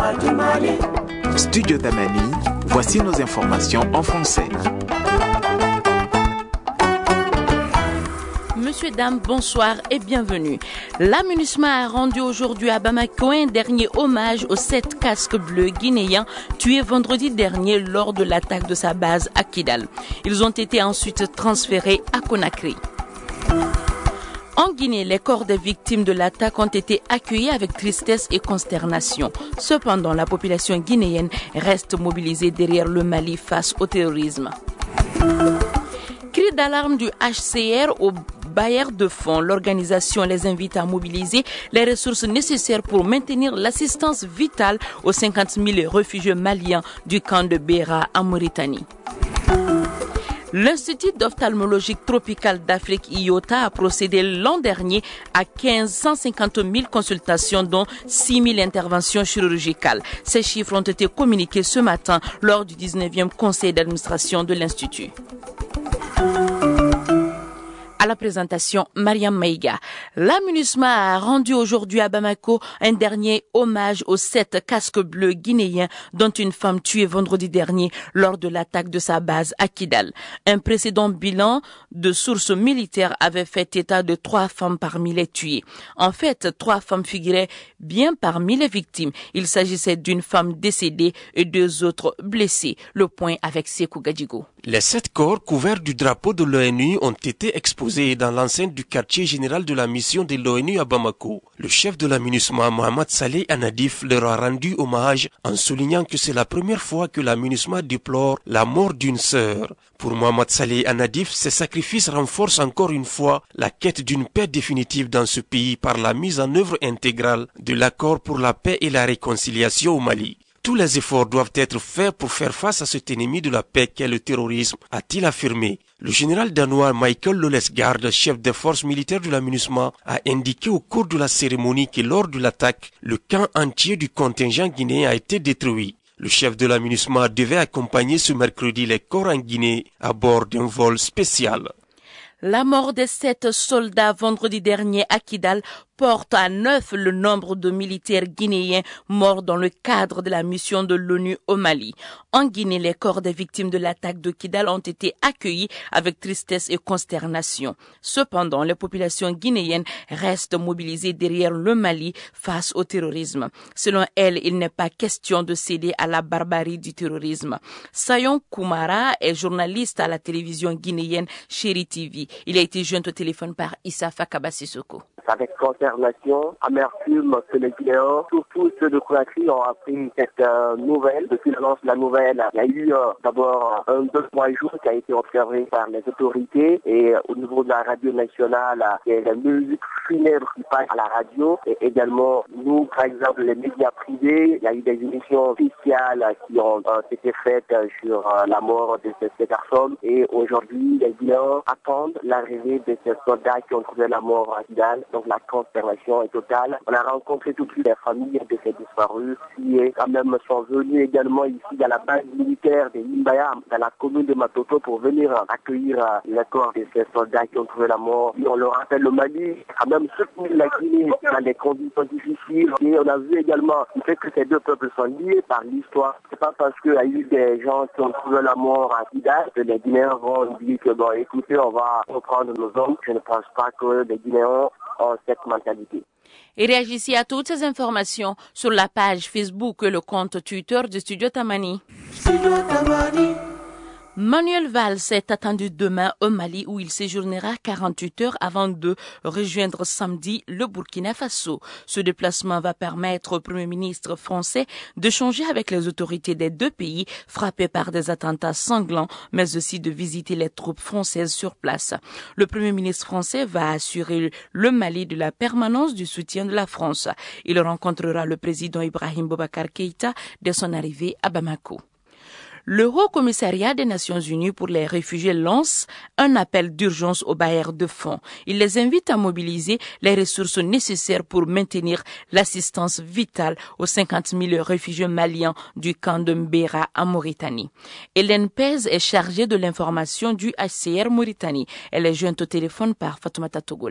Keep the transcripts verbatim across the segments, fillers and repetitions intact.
national du Mali. Studio Tamani, voici nos informations en français. Monsieur, dames, bonsoir et bienvenue. La MINUSMA a rendu aujourd'hui à Bamako un dernier hommage aux sept casques bleus guinéens tués vendredi dernier lors de l'attaque de sa base à Kidal. Ils ont été ensuite transférés à Conakry. En Guinée, les corps des victimes de l'attaque ont été accueillis avec tristesse et consternation. Cependant, la population guinéenne reste mobilisée derrière le Mali face au terrorisme. Cri d'alarme du H C R au bailleur de fonds. L'organisation les invite à mobiliser les ressources nécessaires pour maintenir l'assistance vitale aux cinquante mille réfugiés maliens du camp de Béra en Mauritanie. L'Institut d'ophtalmologie tropicale d'Afrique I O T A a procédé l'an dernier à quinze cent cinquante mille consultations, dont six mille interventions chirurgicales. Ces chiffres ont été communiqués ce matin lors du dix-neuvième conseil d'administration de l'Institut. À la présentation, Mariam Maïga. La MINUSMA a rendu aujourd'hui à Bamako un dernier hommage aux sept casques bleus guinéens dont une femme tuée vendredi dernier lors de l'attaque de sa base à Kidal. Un précédent bilan de sources militaires avait fait état de trois femmes parmi les tuées. En fait, trois femmes figuraient bien parmi les victimes. Il s'agissait d'une femme décédée et deux autres blessées. Le point avec Sekou Gadjigo. Les sept corps couverts du drapeau de l'ONU ont été exposés dans l'enceinte du quartier général de la mission de l'ONU à Bamako. Le chef de la MINUSMA, Mohamed Saleh Anadif, leur a rendu hommage en soulignant que c'est la première fois que la MINUSMA déplore la mort d'une sœur. Pour Mohamed Saleh Anadif, ces sacrifices renforcent encore une fois la quête d'une paix définitive dans ce pays par la mise en œuvre intégrale de l'accord pour la paix et la réconciliation au Mali. Tous les efforts doivent être faits pour faire face à cet ennemi de la paix qu'est le terrorisme, a-t-il affirmé. Le général danois Michael Lolesgaard, chef des forces militaires de la MINUSMA, a indiqué au cours de la cérémonie que lors de l'attaque, le camp entier du contingent guinéen a été détruit. Le chef de la MINUSMA devait accompagner ce mercredi les corps en Guinée à bord d'un vol spécial. La mort des sept soldats vendredi dernier à Kidal porte à neuf le nombre de militaires guinéens morts dans le cadre de la mission de l'ONU au Mali. En Guinée, les corps des victimes de l'attaque de Kidal ont été accueillis avec tristesse et consternation. Cependant, les populations guinéennes restent mobilisées derrière le Mali face au terrorisme. Selon elles, il n'est pas question de céder à la barbarie du terrorisme. Sayon Koumara est journaliste à la télévision guinéenne Chéri T V. Il a été joint au téléphone par Issa Fakaba Sissoko. Avec consternation, amertume que les Guinéens, surtout ceux de Conakry, ont appris cette euh, nouvelle. Depuis l'annonce de la nouvelle, il y a eu euh, d'abord un, deux, trois jours qui a été observé par les autorités et euh, au niveau de la radio nationale, il y a la musique funèbre qui passe à la radio et également nous, par exemple, les médias privés, il y a eu des émissions spéciales qui ont euh, été faites sur euh, la mort de ces, ces personnes et aujourd'hui, les Guinéens attendent l'arrivée de ces soldats qui ont trouvé la mort à Kidal. Donc la consternation est totale. On a rencontré toutes les familles de ces disparus qui quand même sont venus également ici à la base militaire de Limbaya, dans la commune de Matoto, pour venir accueillir les corps de ces soldats qui ont trouvé la mort. Et on leur rappelle le Mali a même soutenu la Guinée dans des conditions difficiles. Et on a vu également le fait que ces deux peuples sont liés par l'histoire. C'est pas parce qu'il y a eu des gens qui ont trouvé la mort à Kidal que les Guinéens vont dire que bon, écoutez, on va reprendre nos hommes. Je ne pense pas que les Guinéens ont cette mentalité. Et réagissez à toutes ces informations sur la page Facebook et le compte Twitter du Studio Tamani. Studio Tamani. Manuel Valls est attendu demain au Mali où il séjournera quarante-huit heures avant de rejoindre samedi le Burkina Faso. Ce déplacement va permettre au Premier ministre français de d'échanger avec les autorités des deux pays frappés par des attentats sanglants, mais aussi de visiter les troupes françaises sur place. Le Premier ministre français va assurer le Mali de la permanence du soutien de la France. Il rencontrera le président Ibrahim Boubacar Keïta dès son arrivée à Bamako. Le Haut Commissariat des Nations Unies pour les réfugiés lance un appel d'urgence aux bailleurs de fonds. Il les invite à mobiliser les ressources nécessaires pour maintenir l'assistance vitale aux cinquante mille réfugiés maliens du camp de Mbera en Mauritanie. Hélène Pez est chargée de l'information du H C R Mauritanie. Elle est jointe au téléphone par Fatoumata Togola. Au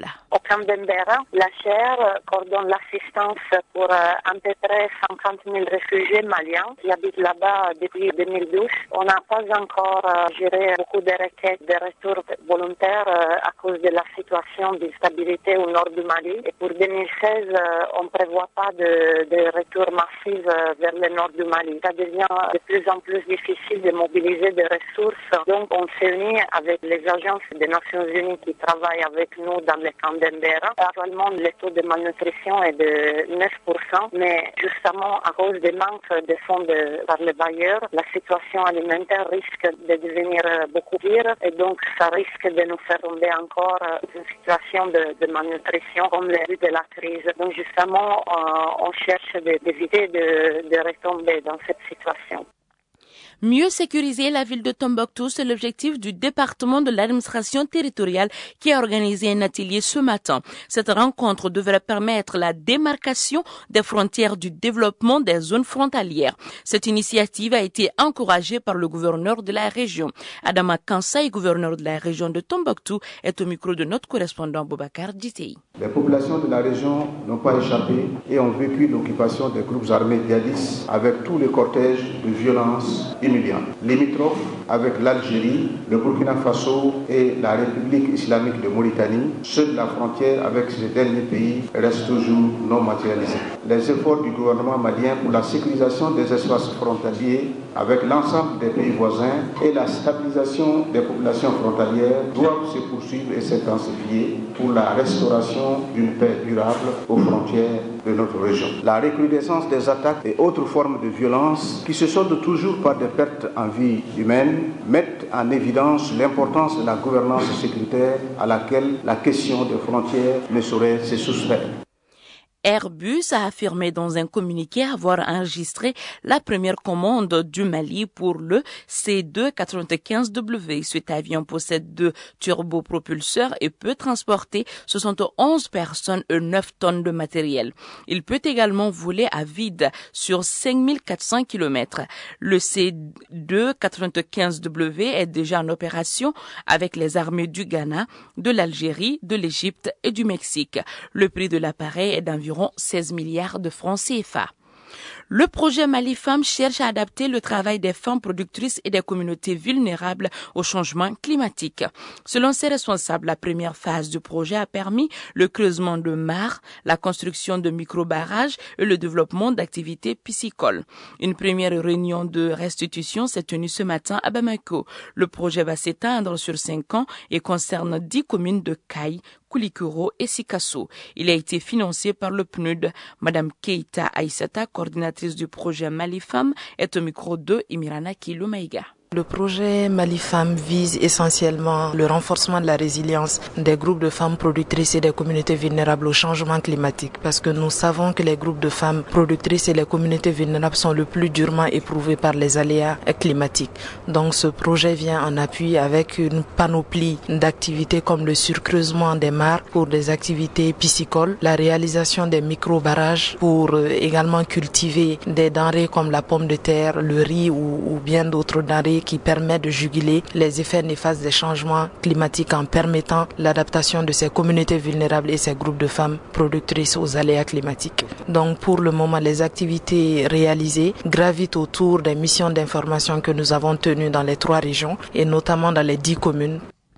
Camp d'Embera, la C H R coordonne l'assistance pour euh, à peu près cinquante mille réfugiés maliens qui habitent là-bas depuis deux mille douze. On n'a pas encore euh, géré beaucoup de requêtes de retour volontaire euh, à cause de la situation d'instabilité au nord du Mali. Et pour deux mille seize, euh, on ne prévoit pas de, de retour massif euh, vers le nord du Mali. Ça devient de plus en plus difficile de mobiliser des ressources. Donc on s'est unis avec les agences des Nations Unies qui travaillent avec nous dans le camp d'Embera. Actuellement, le taux de malnutrition est de neuf pour cent, mais justement à cause des manques de fonds de, par les bailleurs, la situation alimentaire risque de devenir beaucoup pire et donc ça risque de nous faire tomber encore une situation de, de malnutrition comme le début de la crise. Donc justement, euh, on cherche d'éviter de, de retomber dans cette situation. Mieux sécuriser la ville de Tombouctou, c'est l'objectif du département de l'administration territoriale qui a organisé un atelier ce matin. Cette rencontre devrait permettre la démarcation des frontières du développement des zones frontalières. Cette initiative a été encouragée par le gouverneur de la région. Adama Kansai, gouverneur de la région de Tombouctou, est au micro de notre correspondant Boubacar Djitei. Les populations de la région n'ont pas échappé et ont vécu l'occupation des groupes armés djihadistes avec tous les cortèges de violence humiliante. Limitrophes avec l'Algérie, le Burkina Faso et la République islamique de Mauritanie, seule la frontière avec ces derniers pays reste toujours non matérialisée. Les efforts du gouvernement malien pour la sécurisation des espaces frontaliers avec l'ensemble des pays voisins et la stabilisation des populations frontalières doivent se poursuivre et s'intensifier pour la restauration d'une paix durable aux frontières de notre région. La recrudescence des attaques et autres formes de violence qui se soldent toujours par des pertes en vie humaine mettent en évidence l'importance de la gouvernance sécuritaire à laquelle la question des frontières ne saurait se soustraire. Airbus a affirmé dans un communiqué avoir enregistré la première commande du Mali pour le C deux quatre-vingt-quinze W. Cet avion possède deux turbopropulseurs et peut transporter soixante et onze personnes et neuf tonnes de matériel. Il peut également voler à vide sur cinq mille quatre cents kilomètres. Le C deux quatre-vingt-quinze W est déjà en opération avec les armées du Ghana, de l'Algérie, de l'Égypte et du Mexique. Le prix de l'appareil est d'environ seize milliards de francs C F A. Le projet Mali Femmes cherche à adapter le travail des femmes productrices et des communautés vulnérables au changement climatique. Selon ses responsables, la première phase du projet a permis le creusement de mares, la construction de micro-barrages et le développement d'activités piscicoles. Une première réunion de restitution s'est tenue ce matin à Bamako. Le projet va s'étendre sur cinq ans et concerne dix communes de Kaï, Koulikoro et Sikasso. Il a été financé par le P N U D. Madame Keita Aïssata, coordinatrice du projet Mali Femmes, est au micro de Imirana Kiloumaïga. Le projet Mali Femmes vise essentiellement le renforcement de la résilience des groupes de femmes productrices et des communautés vulnérables au changement climatique, parce que nous savons que les groupes de femmes productrices et les communautés vulnérables sont le plus durement éprouvés par les aléas climatiques. Donc ce projet vient en appui avec une panoplie d'activités comme le surcreusement des mares pour des activités piscicoles, la réalisation des micro-barrages pour également cultiver des denrées comme la pomme de terre, le riz ou, ou bien d'autres denrées qui permet de juguler les effets néfastes des changements climatiques en permettant l'adaptation de ces communautés vulnérables et ces groupes de femmes productrices aux aléas climatiques. Donc pour le moment, les activités réalisées gravitent autour des missions d'information que nous avons tenues dans les trois régions et notamment dans les dix communes.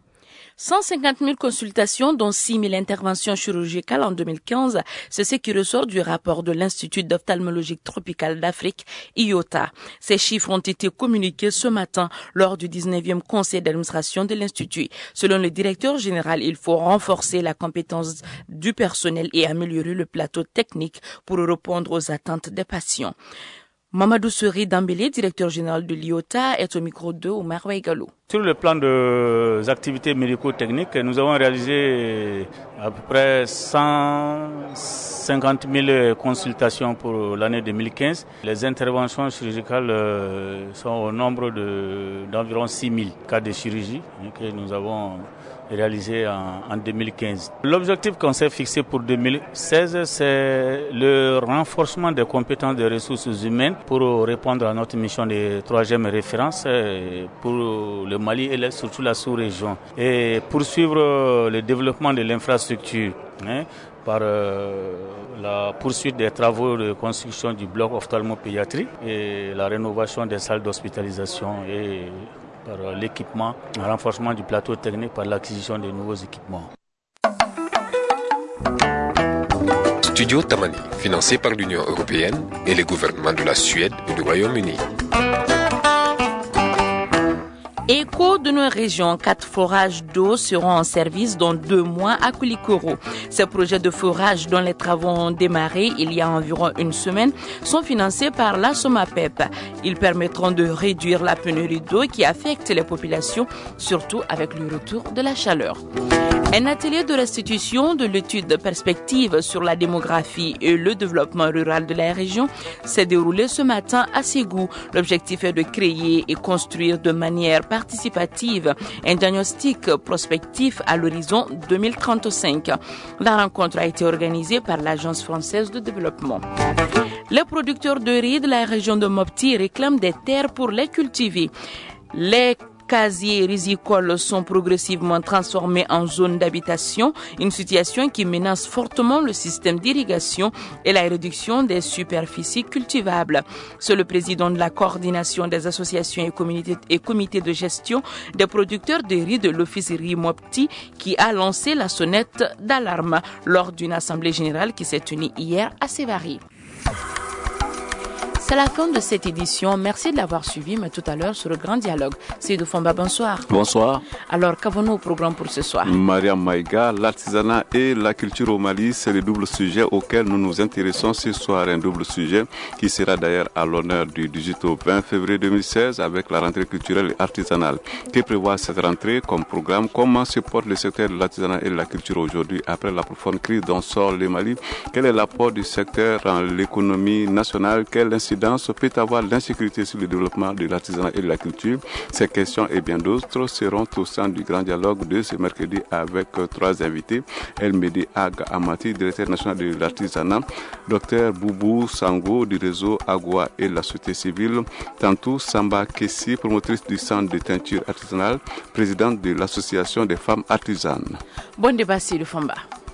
cent cinquante mille consultations, dont six mille interventions chirurgicales en deux mille quinze. C'est ce qui ressort du rapport de l'Institut d'ophtalmologie tropicale d'Afrique, I O T A. Ces chiffres ont été communiqués ce matin lors du dix-neuvième conseil d'administration de l'Institut. Selon le directeur général, il faut renforcer la compétence du personnel et améliorer le plateau technique pour répondre aux attentes des patients. Mamadou Seri Dambélé, directeur général de l'I O T A, est au micro de Oumar Waïgalou. Sur le plan des activités médico-techniques, nous avons réalisé à peu près cent cinquante mille consultations pour l'année deux mille quinze. Les interventions chirurgicales sont au nombre de, d'environ six mille cas de chirurgie que nous avons réalisé en, en deux mille quinze. L'objectif qu'on s'est fixé pour deux mille seize, c'est le renforcement des compétences des ressources humaines pour répondre à notre mission de troisième référence pour le Mali et surtout la sous-région, et poursuivre le développement de l'infrastructure hein, par euh, la poursuite des travaux de construction du bloc ophtalmopédiatrie et la rénovation des salles d'hospitalisation et par l'équipement, le renforcement du plateau technique par l'acquisition de nouveaux équipements. Studio Tamani, financé par l'Union européenne et les gouvernements de la Suède et du Royaume-Uni. Écho de nos régions, quatre forages d'eau seront en service dans deux mois à Koulikoro. Ces projets de forage dont les travaux ont démarré il y a environ une semaine sont financés par la SOMAPEP. Ils permettront de réduire la pénurie d'eau qui affecte les populations, surtout avec le retour de la chaleur. Un atelier de restitution de l'étude de perspective sur la démographie et le développement rural de la région s'est déroulé ce matin à Ségou. L'objectif est de créer et construire de manière participative un diagnostic prospectif à l'horizon deux mille trente-cinq. La rencontre a été organisée par l'Agence française de développement. Les producteurs de riz de la région de Mopti réclament des terres pour les cultiver. Les casiers rizicoles sont progressivement transformés en zones d'habitation, une situation qui menace fortement le système d'irrigation et la réduction des superficies cultivables. C'est le président de la coordination des associations et comités, et comités de gestion des producteurs de riz de l'Office Riz Mopti qui a lancé la sonnette d'alarme lors d'une assemblée générale qui s'est tenue hier à Sévary. C'est la fin de cette édition. Merci de l'avoir suivi, mais tout à l'heure sur le Grand Dialogue. Seydou Fomba, bonsoir. Bonsoir. Alors, qu'avons-nous au programme pour ce soir? Mariam Maïga, l'artisanat et la culture au Mali, c'est le double sujet auquel nous nous intéressons ce soir. Un double sujet qui sera d'ailleurs à l'honneur du dix-huit au vingt février deux mille seize avec la rentrée culturelle et artisanale. Que prévoit cette rentrée comme programme? Comment se porte le secteur de l'artisanat et de la culture aujourd'hui après la profonde crise dont sort le Mali? Quel est l'apport du secteur dans l'économie nationale? Quelle incidence peut avoir l'insécurité sur le développement de l'artisanat et de la culture? Ces questions et bien d'autres seront au sein du grand dialogue de ce mercredi avec trois invités. El Medi Ag Amati, directeur national de l'artisanat, Docteur Boubou Sango du réseau Agua et la société civile, Tantou Samba Kessi, promotrice du centre de teinture artisanale, présidente de l'association des femmes artisanes. Bon débat, Seydou Fomba.